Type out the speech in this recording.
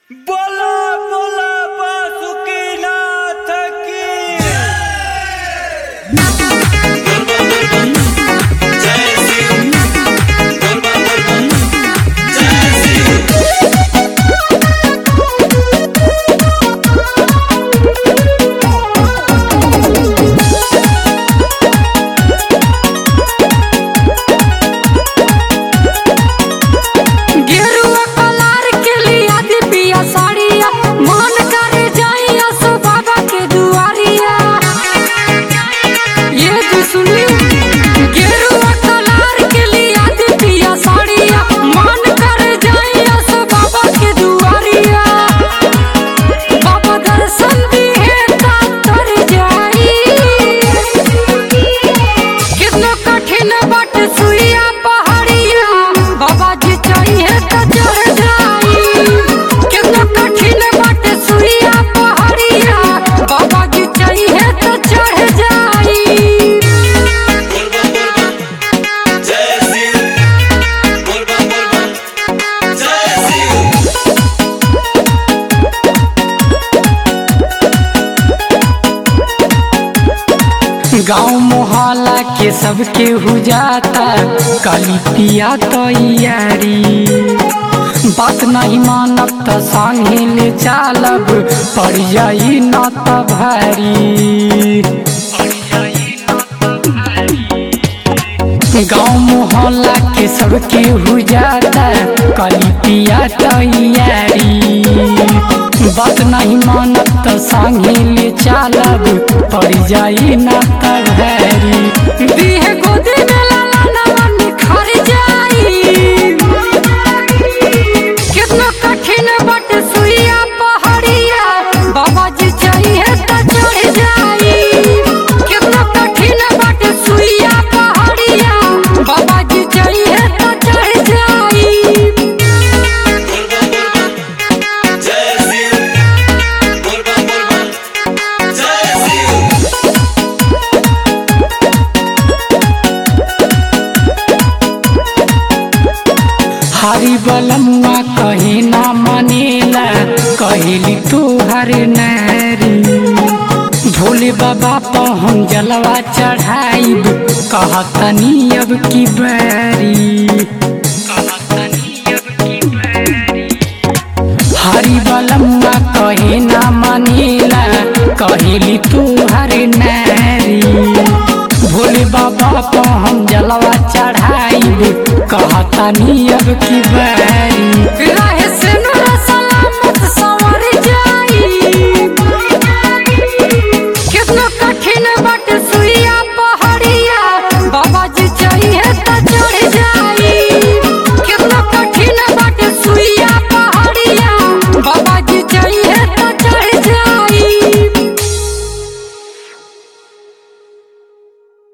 बोला बोला बासुकीनाथ की गाँव मोहल्ला के सबके हो जाता काली पिया तैयारी। बात नहीं मानब त संगे ले चालब पड़ जाई न त भारी। गाँव मोहल्ला के सबके हो जाता काली पिया तैयारी। बात नहीं मानब त संगे ले चालब पड़ जाई न त भारी। दीहे गोदी में लाला नमन खर जाई। कितना कठिन बट सुइया पहाड़िया बाबा जी चाहिए त चढ़ जाई। कितना कठिन बट सुइया पहाड़िया बाबा जी चाहिए त चढ़ जाई। हरी बलमुआ कहे ना मनेला कहली तोहर नारी। भोले बाबा पर हम जलवा चढ़ाइब कहतनी अब की बारी। हरी बलमुआ कहे ना मनेला कहली तोहर नारी। भोले बाबा पर हम जलवा चढ़ाइब कहतनी अब की बारी। रहे से